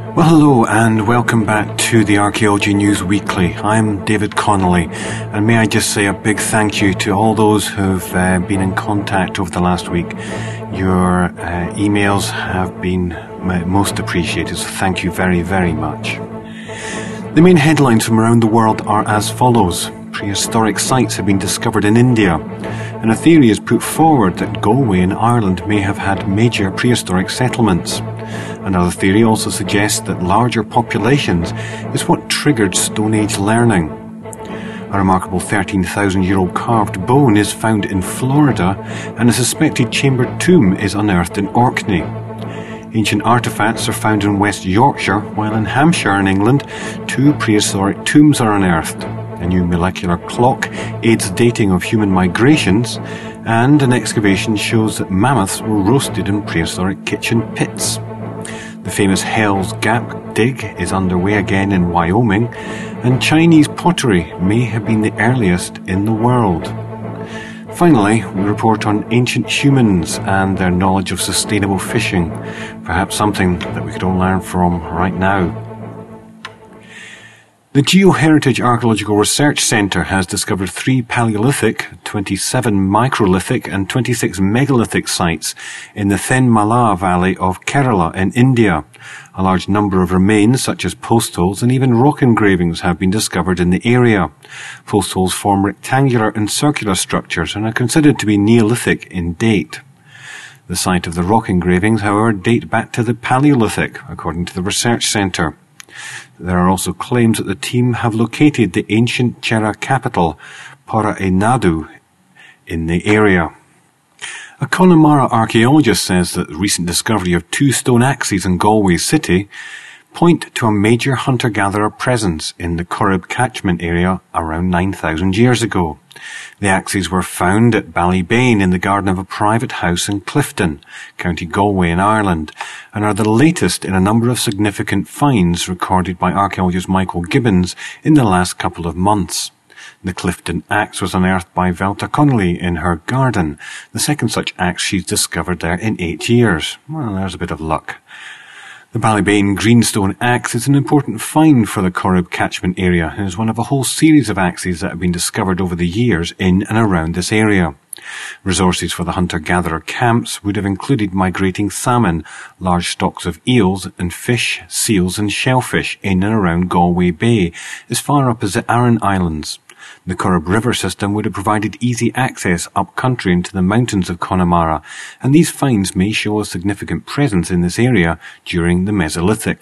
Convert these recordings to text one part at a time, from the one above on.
Well, hello and welcome back to the Archaeology News Weekly. I'm David Connolly, and may I just say a big thank you to all those who've been in contact over the last week. Your emails have been most appreciated, so thank you very, very much. The main headlines from around the world are as follows. Prehistoric sites have been discovered in India, and a theory is put forward that Galway in Ireland may have had major prehistoric settlements. Another theory also suggests that larger populations is what triggered Stone Age learning. A remarkable 13,000-year-old carved bone is found in Florida, and a suspected chambered tomb is unearthed in Orkney. Ancient artefacts are found in West Yorkshire, while in Hampshire in England, 2 prehistoric tombs are unearthed. A new molecular clock aids dating of human migrations, and an excavation shows that mammoths were roasted in prehistoric kitchen pits. The famous Hell's Gap dig is underway again in Wyoming, and Chinese pottery may have been the earliest in the world. Finally, we report on ancient humans and their knowledge of sustainable fishing, perhaps something that we could all learn from right now. The Geoheritage Archaeological Research Centre has discovered 3 Paleolithic, 27 Microlithic and 26 Megalithic sites in the Thenmala Valley of Kerala in India. A large number of remains, such as post holes and even rock engravings, have been discovered in the area. Post holes form rectangular and circular structures and are considered to be Neolithic in date. The site of the rock engravings, however, date back to the Paleolithic, according to the research centre. There are also claims that the team have located the ancient Chera capital, Paraenadu, in the area. A Connemara archaeologist says that the recent discovery of 2 stone axes in Galway city point to a major hunter-gatherer presence in the Corrib catchment area around 9,000 years ago. The axes were found at Ballybane in the garden of a private house in Clifton, County Galway in Ireland, and are the latest in a number of significant finds recorded by archaeologist Michael Gibbons in the last couple of months. The Clifton axe was unearthed by Velta Connolly in her garden, the second such axe she's discovered there in 8 years. Well, there's a bit of luck. The Ballybane greenstone axe is an important find for the Corrib catchment area and is one of a whole series of axes that have been discovered over the years in and around this area. Resources for the hunter-gatherer camps would have included migrating salmon, large stocks of eels and fish, seals and shellfish in and around Galway Bay, as far up as the Aran Islands. The Corrib River system would have provided easy access up country into the mountains of Connemara, and these finds may show a significant presence in this area during the Mesolithic.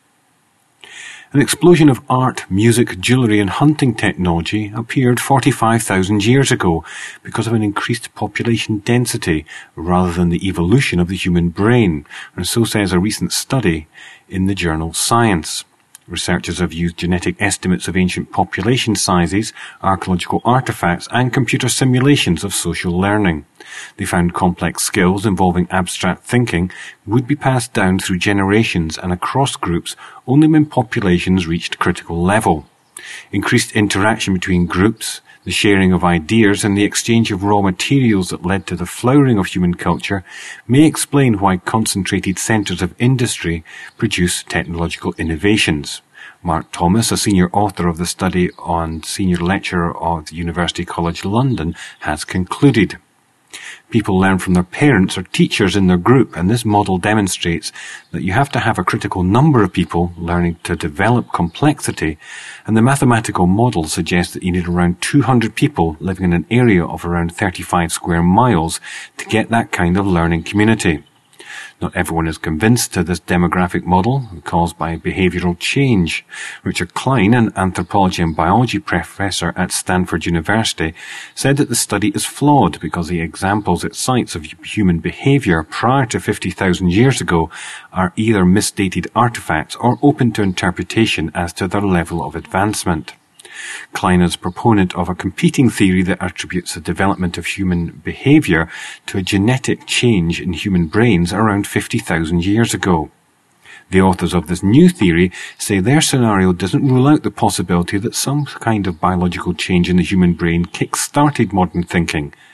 An explosion of art, music, jewellery and hunting technology appeared 45,000 years ago because of an increased population density rather than the evolution of the human brain, and so says a recent study in the journal Science. Researchers have used genetic estimates of ancient population sizes, archaeological artefacts and computer simulations of social learning. They found complex skills involving abstract thinking would be passed down through generations and across groups only when populations reached critical level. Increased interaction between groups, the sharing of ideas and the exchange of raw materials that led to the flowering of human culture may explain why concentrated centres of industry produce technological innovations. Mark Thomas, a senior author of the study and senior lecturer of the University College London, has concluded. People learn from their parents or teachers in their group, and this model demonstrates that you have to have a critical number of people learning to develop complexity, and the mathematical model suggests that you need around 200 people living in an area of around 35 square miles to get that kind of learning community. Not everyone is convinced to this demographic model caused by behavioural change. Richard Klein, an anthropology and biology professor at Stanford University, said that the study is flawed because the examples it cites of human behaviour prior to 50,000 years ago are either misdated artefacts or open to interpretation as to their level of advancement. Klein is a proponent of a competing theory that attributes the development of human behaviour to a genetic change in human brains around 50,000 years ago. The authors of this new theory say their scenario doesn't rule out the possibility that some kind of biological change in the human brain kick-started modern thinking.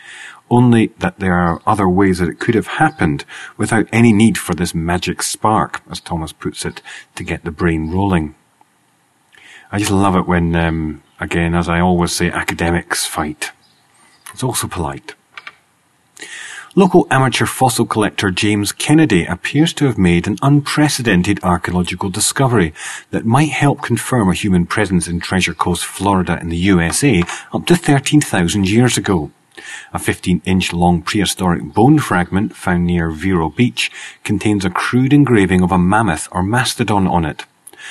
only that there are other ways that it could have happened without any need for this magic spark, as Thomas puts it, to get the brain rolling. I just love it when, again, as I always say, academics fight. It's also polite. Local amateur fossil collector James Kennedy appears to have made an unprecedented archaeological discovery that might help confirm a human presence in Treasure Coast, Florida in the USA up to 13,000 years ago. A 15-inch long prehistoric bone fragment found near Vero Beach contains a crude engraving of a mammoth or mastodon on it.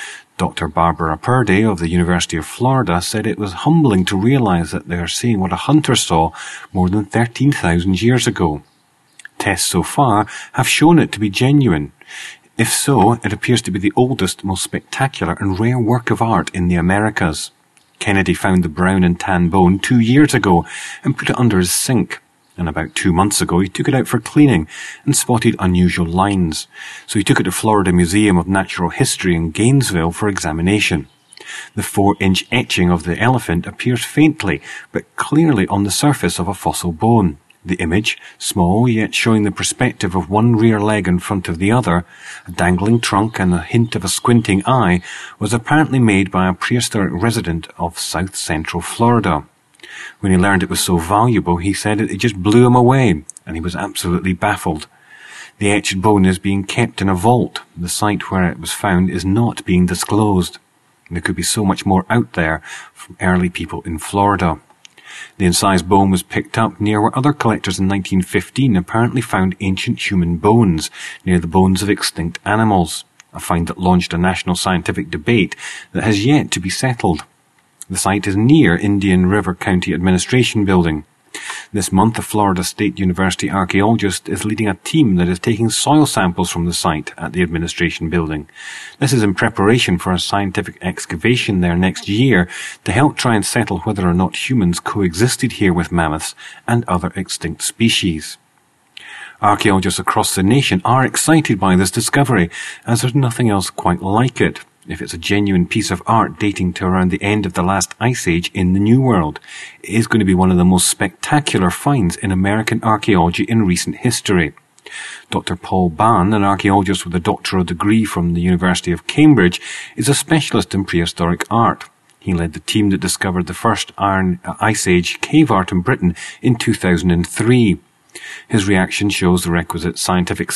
Dr. Barbara Purdy of the University of Florida said it was humbling to realize that they are seeing what a hunter saw more than 13,000 years ago. Tests so far have shown it to be genuine. If so, it appears to be the oldest, most spectacular and rare work of art in the Americas. Kennedy found the brown and tan bone 2 years ago and put it under his sink. And about 2 months ago, he took it out for cleaning and spotted unusual lines. So he took it to Florida Museum of Natural History in Gainesville for examination. The 4-inch etching of the elephant appears faintly, but clearly on the surface of a fossil bone. The image, small yet showing the perspective of one rear leg in front of the other, a dangling trunk and a hint of a squinting eye, was apparently made by a prehistoric resident of South Central Florida. When he learned it was so valuable, he said it just blew him away, and he was absolutely baffled. The etched bone is being kept in a vault. The site where it was found is not being disclosed. There could be so much more out there from early people in Florida. The incised bone was picked up near where other collectors in 1915 apparently found ancient human bones, near the bones of extinct animals, a find that launched a national scientific debate that has yet to be settled. The site is near Indian River County Administration Building. This month, a Florida State University archaeologist is leading a team that is taking soil samples from the site at the administration building. This is in preparation for a scientific excavation there next year to help try and settle whether or not humans coexisted here with mammoths and other extinct species. Archaeologists across the nation are excited by this discovery, as there's nothing else quite like it. If it's a genuine piece of art dating to around the end of the last ice age in the New World, it is going to be one of the most spectacular finds in American archaeology in recent history. Dr. Paul Bahn, an archaeologist with a doctoral degree from the University of Cambridge, is a specialist in prehistoric art. He led the team that discovered the first Ice Age cave art in Britain in 2003. His reaction shows the requisite scientific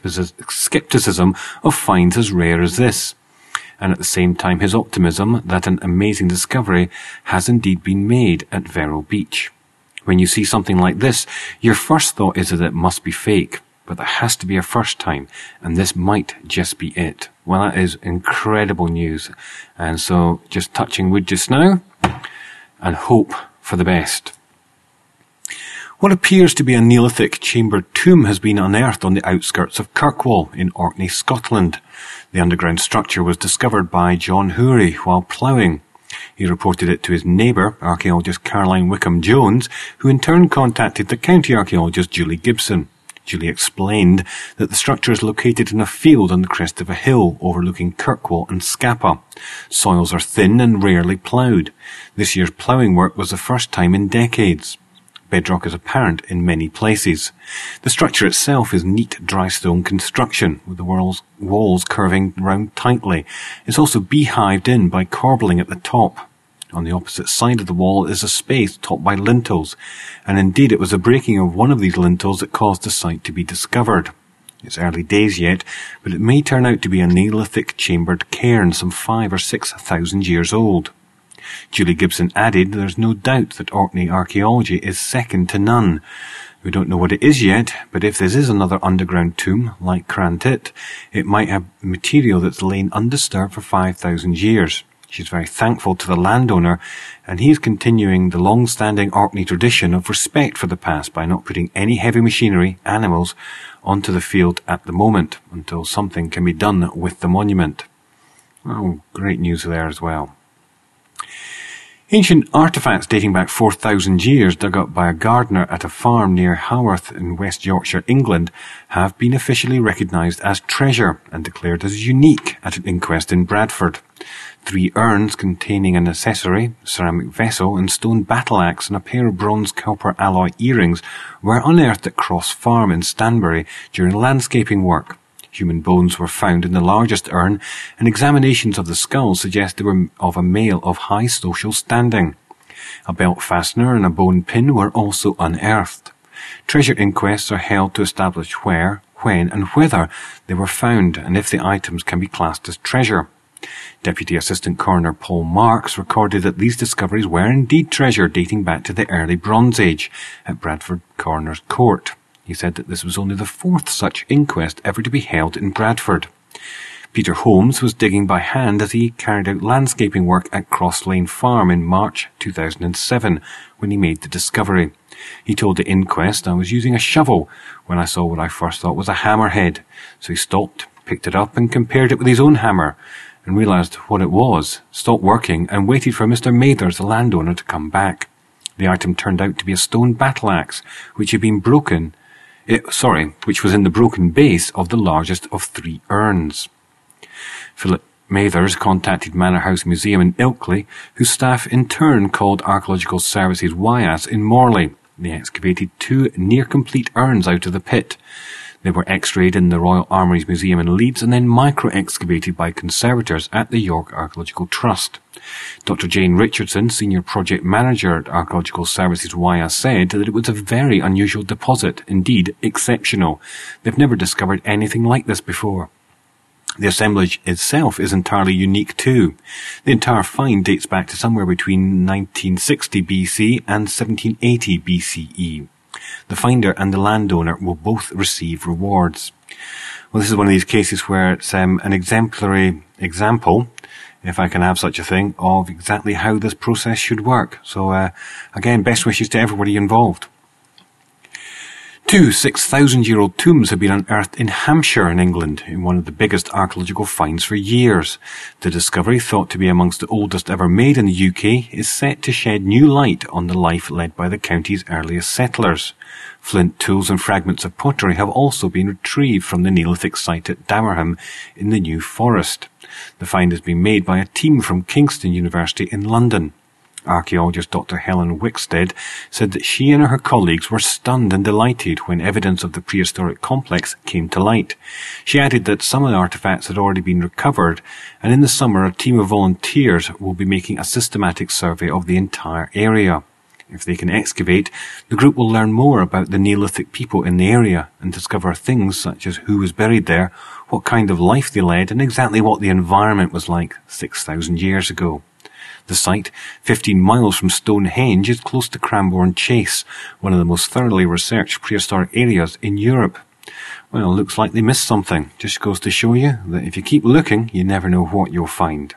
skepticism of finds as rare as this, and at the same time his optimism that an amazing discovery has indeed been made at Vero Beach. When you see something like this, your first thought is that it must be fake, but there has to be a first time, and this might just be it. Well, that is incredible news, and so just touching wood just now, and hope for the best. What appears to be a Neolithic chambered tomb has been unearthed on the outskirts of Kirkwall in Orkney, Scotland. The underground structure was discovered by John Houry while ploughing. He reported it to his neighbour, archaeologist Caroline Wickham Jones, who in turn contacted the county archaeologist Julie Gibson. Julie explained that the structure is located in a field on the crest of a hill overlooking Kirkwall and Scapa. Soils are thin and rarely ploughed. This year's ploughing work was the first time in decades. Bedrock is apparent in many places. The structure itself is neat dry stone construction, with the walls curving round tightly. It's also beehived in by corbelling at the top. On the opposite side of the wall is a space topped by lintels, and indeed it was the breaking of one of these lintels that caused the site to be discovered. It's early days yet, but it may turn out to be a Neolithic chambered cairn some 5,000 or 6,000 years old. Julie Gibson added there's no doubt that Orkney archaeology is second to none. We don't know what it is yet, but if this is another underground tomb, like Crantit, it might have material that's lain undisturbed for 5,000 years. She's very thankful to the landowner, and he is continuing the long-standing Orkney tradition of respect for the past by not putting any heavy machinery, animals, onto the field at the moment, until something can be done with the monument. Oh, great news there as well. Ancient artefacts dating back 4,000 years dug up by a gardener at a farm near Haworth in West Yorkshire, England, have been officially recognised as treasure and declared as unique at an inquest in Bradford. 3 urns containing an accessory, ceramic vessel and stone battle axe and a pair of bronze copper alloy earrings were unearthed at Cross Farm in Stanbury during landscaping work. Human bones were found in the largest urn, and examinations of the skull suggest they were of a male of high social standing. A belt fastener and a bone pin were also unearthed. Treasure inquests are held to establish where, when and whether they were found, and if the items can be classed as treasure. Deputy Assistant Coroner Paul Marks recorded that these discoveries were indeed treasure dating back to the early Bronze Age at Bradford Coroner's Court. He said that this was only the 4th such inquest ever to be held in Bradford. Peter Holmes was digging by hand as he carried out landscaping work at Cross Lane Farm in March 2007 when he made the discovery. He told the inquest, "I was using a shovel when I saw what I first thought was a hammerhead." So he stopped, picked it up and compared it with his own hammer and realised what it was, stopped working and waited for Mr. Mathers, the landowner, to come back. The item turned out to be a stone battle axe which was in the broken base of the largest of 3 urns. Philip Mathers contacted Manor House Museum in Ilkley, whose staff in turn called Archaeological Services Wyas in Morley. They excavated 2 near-complete urns out of the pit. They were x-rayed in the Royal Armouries Museum in Leeds and then micro-excavated by conservators at the York Archaeological Trust. Dr. Jane Richardson, Senior Project Manager at Archaeological Services Wyas, said that it was a very unusual deposit, indeed exceptional. They've never discovered anything like this before. The assemblage itself is entirely unique too. The entire find dates back to somewhere between 1960 BC and 1780 BCE. The finder and the landowner will both receive rewards. Well, this is one of these cases where it's an exemplary example, if I can have such a thing, of exactly how this process should work. So, again, best wishes to everybody involved. 2 6,000-year-old tombs have been unearthed in Hampshire in England in one of the biggest archaeological finds for years. The discovery, thought to be amongst the oldest ever made in the UK, is set to shed new light on the life led by the county's earliest settlers. Flint tools and fragments of pottery have also been retrieved from the Neolithic site at Damerham in the New Forest. The find has been made by a team from Kingston University in London. Archaeologist Dr. Helen Wickstead said that she and her colleagues were stunned and delighted when evidence of the prehistoric complex came to light. She added that some of the artefacts had already been recovered, and in the summer a team of volunteers will be making a systematic survey of the entire area. If they can excavate, the group will learn more about the Neolithic people in the area and discover things such as who was buried there, what kind of life they led, and exactly what the environment was like 6,000 years ago. The site, 15 miles from Stonehenge, is close to Cranbourne Chase, one of the most thoroughly researched prehistoric areas in Europe. Well, looks like they missed something. Just goes to show you that if you keep looking, you never know what you'll find.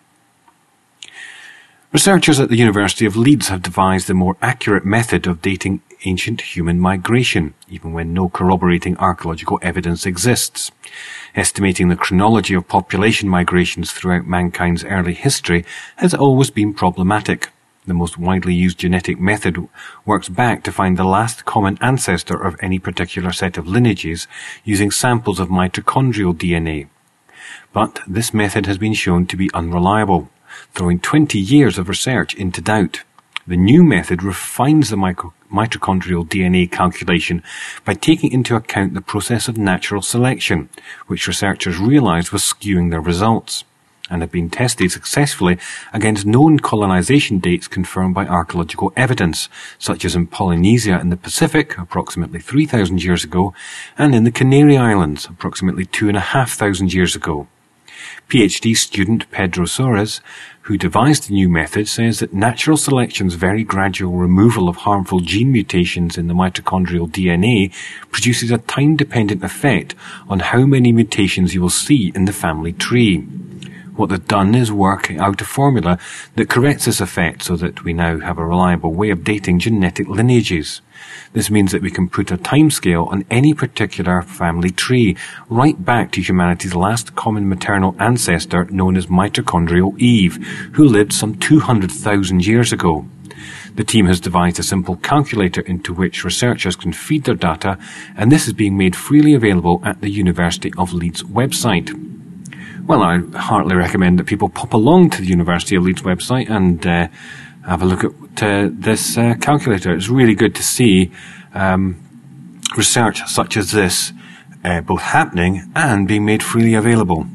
Researchers at the University of Leeds have devised a more accurate method of dating ancient human migration, even when no corroborating archaeological evidence exists. Estimating the chronology of population migrations throughout mankind's early history has always been problematic. The most widely used genetic method works back to find the last common ancestor of any particular set of lineages using samples of mitochondrial DNA. But this method has been shown to be unreliable, throwing 20 years of research into doubt. The new method refines the mitochondrial DNA calculation by taking into account the process of natural selection, which researchers realized was skewing their results, and have been tested successfully against known colonization dates confirmed by archaeological evidence, such as in Polynesia in the Pacific, approximately 3,000 years ago, and in the Canary Islands, approximately 2,500 years ago. PhD student Pedro Soares, who devised the new method, says that natural selection's very gradual removal of harmful gene mutations in the mitochondrial DNA produces a time-dependent effect on how many mutations you will see in the family tree. What they've done is work out a formula that corrects this effect so that we now have a reliable way of dating genetic lineages. This means that we can put a timescale on any particular family tree, right back to humanity's last common maternal ancestor known as mitochondrial Eve, who lived some 200,000 years ago. The team has devised a simple calculator into which researchers can feed their data, and this is being made freely available at the University of Leeds website. Well, I heartily recommend that people pop along to the University of Leeds website and have a look at this calculator. It's really good to see research such as this both happening and being made freely available.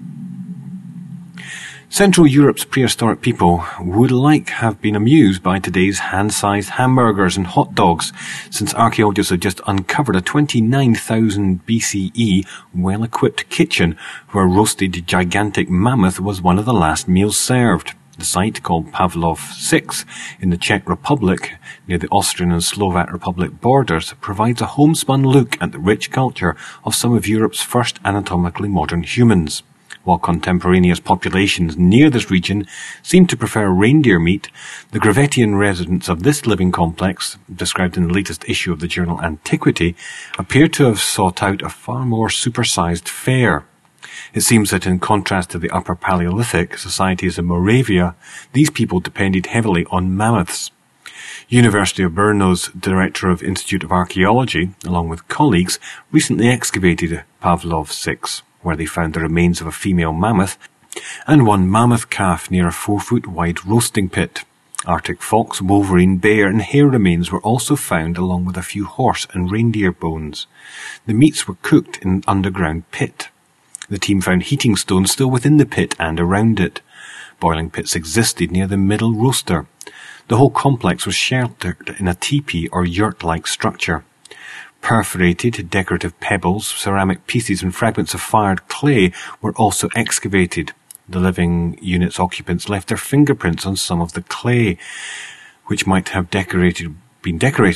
Central Europe's prehistoric people would have been amused by today's hand-sized hamburgers and hot dogs, since archaeologists have just uncovered a 29,000 BCE well-equipped kitchen where roasted gigantic mammoth was one of the last meals served. The site, called Pavlov 6 in the Czech Republic, near the Austrian and Slovak Republic borders, provides a homespun look at the rich culture of some of Europe's first anatomically modern humans. While contemporaneous populations near this region seem to prefer reindeer meat, the Gravettian residents of this living complex, described in the latest issue of the journal Antiquity, appear to have sought out a far more supersized fare. It seems that in contrast to the Upper Paleolithic societies in Moravia, these people depended heavily on mammoths. University of Brno's Director of Institute of Archaeology, along with colleagues, recently excavated Pavlov 6. Where they found the remains of a female mammoth and one mammoth calf near a 4-foot-wide roasting pit. Arctic fox, wolverine, bear and hare remains were also found along with a few horse and reindeer bones. The meats were cooked in an underground pit. The team found heating stones still within the pit and around it. Boiling pits existed near the middle roaster. The whole complex was sheltered in a teepee or yurt-like structure. Perforated, decorative pebbles, ceramic pieces and fragments of fired clay were also excavated. The living unit's occupants left their fingerprints on some of the clay, which might have been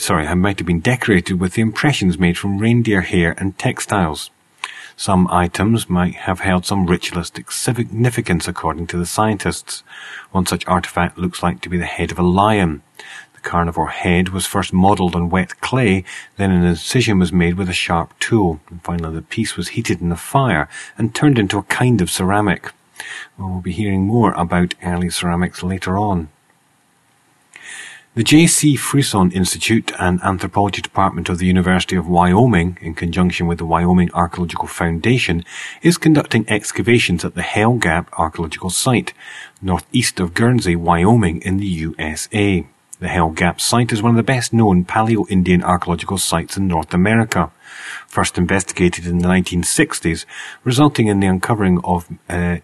decorated with the impressions made from reindeer hair and textiles. Some items might have held some ritualistic significance according to the scientists. One such artifact looks like to be the head of a lion. The carnivore head was first modelled on wet clay, then an incision was made with a sharp tool, and finally the piece was heated in a fire and turned into a kind of ceramic. We'll be hearing more about early ceramics later on. The J.C. Frisson Institute and Anthropology Department of the University of Wyoming, in conjunction with the Wyoming Archaeological Foundation, is conducting excavations at the Hell Gap Archaeological Site, northeast of Guernsey, Wyoming, in the USA. The Hell Gap site is one of the best-known Paleo-Indian archaeological sites in North America. First investigated in the 1960s, resulting in the uncovering of an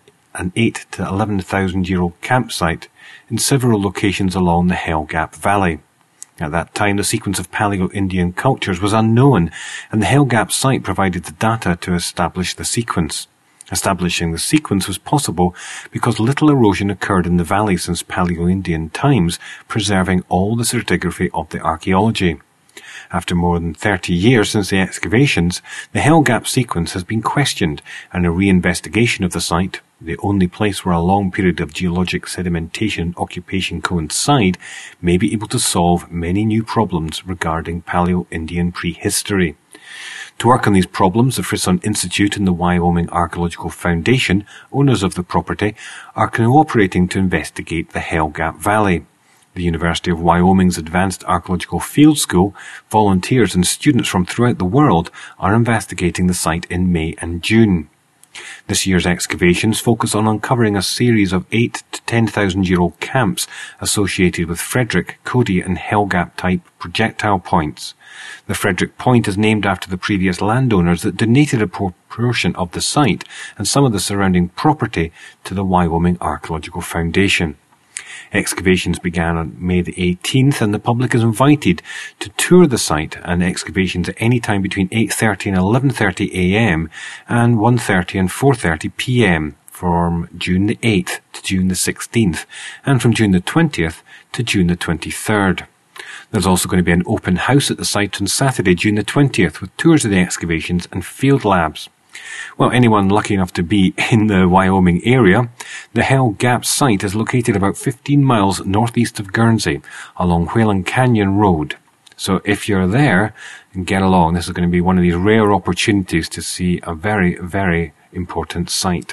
8 to 11,000-year-old campsite in several locations along the Hell Gap Valley. At that time, the sequence of Paleo-Indian cultures was unknown, and the Hell Gap site provided the data to establish the sequence. Establishing the sequence was possible because little erosion occurred in the valley since Paleo-Indian times, preserving all the stratigraphy of the archaeology. After more than 30 years since the excavations, the Hell Gap sequence has been questioned, and a reinvestigation of the site, the only place where a long period of geologic sedimentation and occupation coincide, may be able to solve many new problems regarding Paleo-Indian prehistory. To work on these problems, the Frisson Institute and the Wyoming Archaeological Foundation, owners of the property, are cooperating to investigate the Hell Gap Valley. The University of Wyoming's Advanced Archaeological Field School, volunteers and students from throughout the world are investigating the site in May and June. This year's excavations focus on uncovering a series of 8 to 10,000-year-old camps associated with Frederick, Cody and Hell Gap type projectile points. The Frederick Point is named after the previous landowners that donated a portion of the site and some of the surrounding property to the Wyoming Archaeological Foundation. Excavations began on May the 18th, and the public is invited to tour the site, and excavations at any time between 8:30 and 11:30 a.m. and 1:30 and 4:30 p.m. from June the 8th to June the 16th, and from June the 20th to June the 23rd. There's also going to be an open house at the site on Saturday, June the 20th, with tours of the excavations and field labs. Well, anyone lucky enough to be in the Wyoming area, The Hell Gap site is located about 15 miles northeast of Guernsey, along Whalen Canyon Road. So if you're there, get along. This is going to be one of these rare opportunities to see a very, very important site.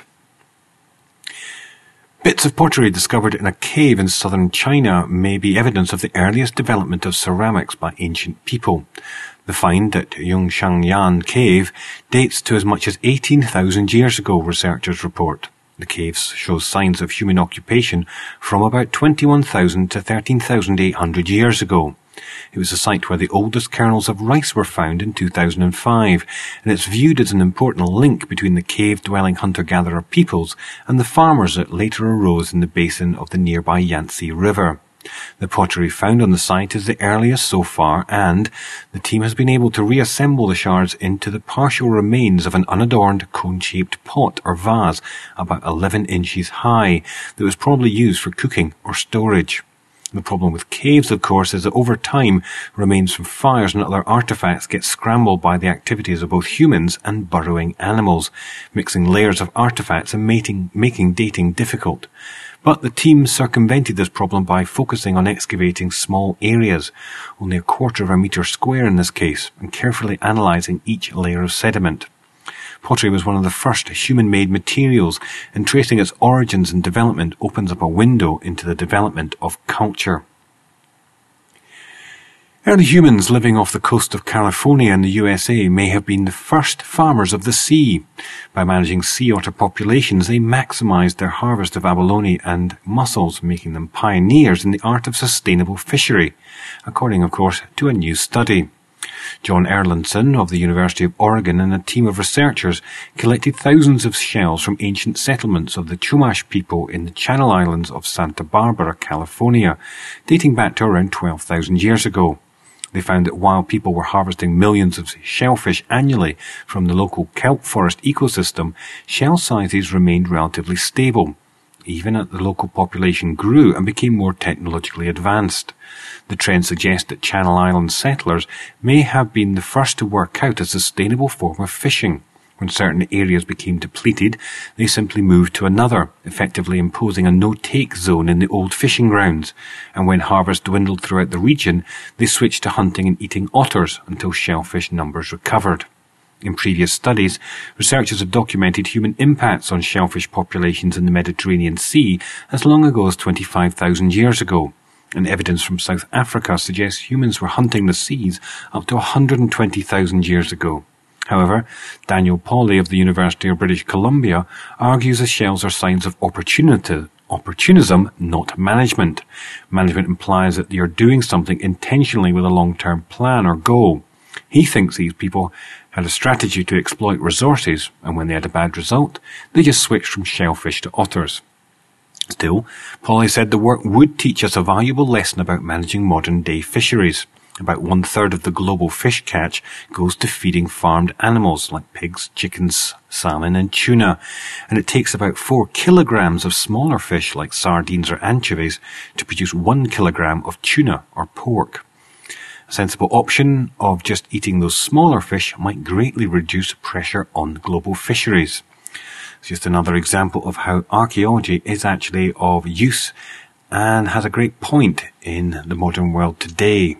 Bits of pottery discovered in a cave in southern China may be evidence of the earliest development of ceramics by ancient people. The find at Yongshangyan Cave dates to as much as 18,000 years ago, researchers report. The cave shows signs of human occupation from about 21,000 to 13,800 years ago. It was a site where the oldest kernels of rice were found in 2005, and it's viewed as an important link between the cave-dwelling hunter-gatherer peoples and the farmers that later arose in the basin of the nearby Yangtze River. The pottery found on the site is the earliest so far, and the team has been able to reassemble the shards into the partial remains of an unadorned cone-shaped pot or vase about 11 inches high that was probably used for cooking or storage. The problem with caves, of course, is that over time, remains from fires and other artifacts get scrambled by the activities of both humans and burrowing animals, mixing layers of artifacts and making dating difficult. But the team circumvented this problem by focusing on excavating small areas, only 1/4 of a metre square in this case, and carefully analysing each layer of sediment. Pottery was one of the first human-made materials, and tracing its origins and development opens up a window into the development of culture. Early humans living off the coast of California in the USA may have been the first farmers of the sea. By managing sea otter populations, they maximised their harvest of abalone and mussels, making them pioneers in the art of sustainable fishery, according, of course, to a new study. John Erlandson of the University of Oregon and a team of researchers collected thousands of shells from ancient settlements of the Chumash people in the Channel Islands of Santa Barbara, California, dating back to around 12,000 years ago. They found that while people were harvesting millions of shellfish annually from the local kelp forest ecosystem, shell sizes remained relatively stable, even as the local population grew and became more technologically advanced. The trend suggests that Channel Island settlers may have been the first to work out a sustainable form of fishing. When certain areas became depleted, they simply moved to another, effectively imposing a no-take zone in the old fishing grounds. And when harvest dwindled throughout the region, they switched to hunting and eating otters until shellfish numbers recovered. In previous studies, researchers have documented human impacts on shellfish populations in the Mediterranean Sea as long ago as 25,000 years ago. And evidence from South Africa suggests humans were hunting the seas up to 120,000 years ago. However, Daniel Pauly of the University of British Columbia argues the shells are signs of opportunism, not management. Management implies that you're doing something intentionally with a long-term plan or goal. He thinks these people had a strategy to exploit resources, and when they had a bad result, they just switched from shellfish to otters. Still, Pauly said the work would teach us a valuable lesson about managing modern-day fisheries. About 1/3 of the global fish catch goes to feeding farmed animals like pigs, chickens, salmon and tuna, and it takes about 4 kilograms of smaller fish like sardines or anchovies to produce 1 kilogram of tuna or pork. A sensible option of just eating those smaller fish might greatly reduce pressure on global fisheries. It's just another example of how archaeology is actually of use and has a great point in the modern world today.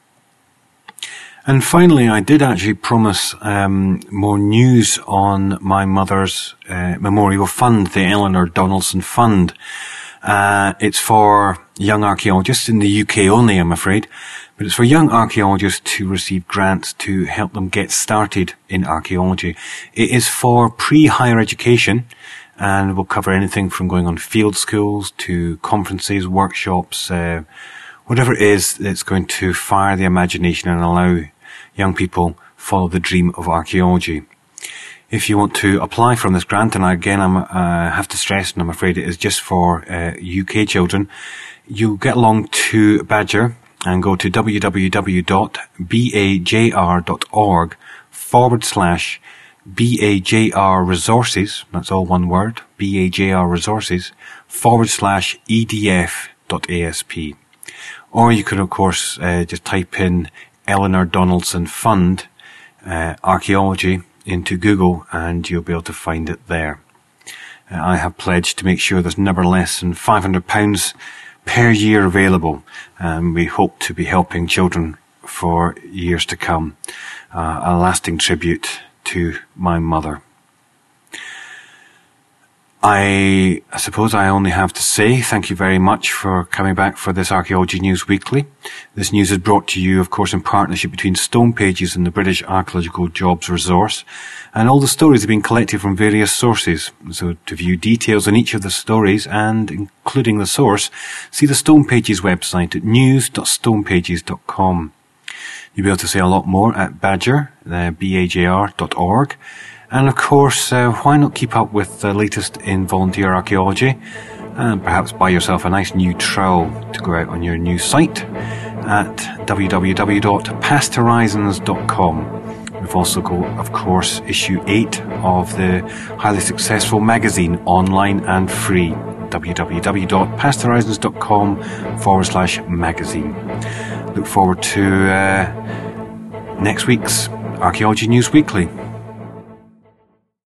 And finally, I did actually promise more news on my mother's memorial fund, the Eleanor Donaldson Fund. It's for young archaeologists in the UK only, I'm afraid, but it's for young archaeologists to receive grants to help them get started in archaeology. It is for pre-higher education and will cover anything from going on field schools to conferences, workshops, whatever it is that's going to fire the imagination and allow young people follow the dream of archaeology. If you want to apply for this grant, and again I have to stress, and I'm afraid it is just for UK children, you get along to Badger and go to www.bajr.org/BAJR resources, that's all one word, BAJR resources, /EDF.ASP. Or you could, of course, just type in Eleanor Donaldson Fund, archaeology into Google, and you'll be able to find it there. I have pledged to make sure there's never less than £500 per year available. We hope to be helping children for years to come. A lasting tribute to my mother. I suppose I only have to say thank you very much for coming back for this Archaeology News Weekly. This news is brought to you, of course, in partnership between Stone Pages and the British Archaeological Jobs Resource. And all the stories have been collected from various sources. So to view details on each of the stories, and including the source, see the Stone Pages website at news.stonepages.com. You'll be able to see a lot more at Badger, BAJR.org. And of course, why not keep up with the latest in volunteer archaeology, and perhaps buy yourself a nice new trowel to go out on your new site at www.pasthorizons.com. We've also got, of course, issue 8 of the highly successful magazine, online and free, www.pasthorizons.com/magazine. Look forward to next week's Archaeology News Weekly.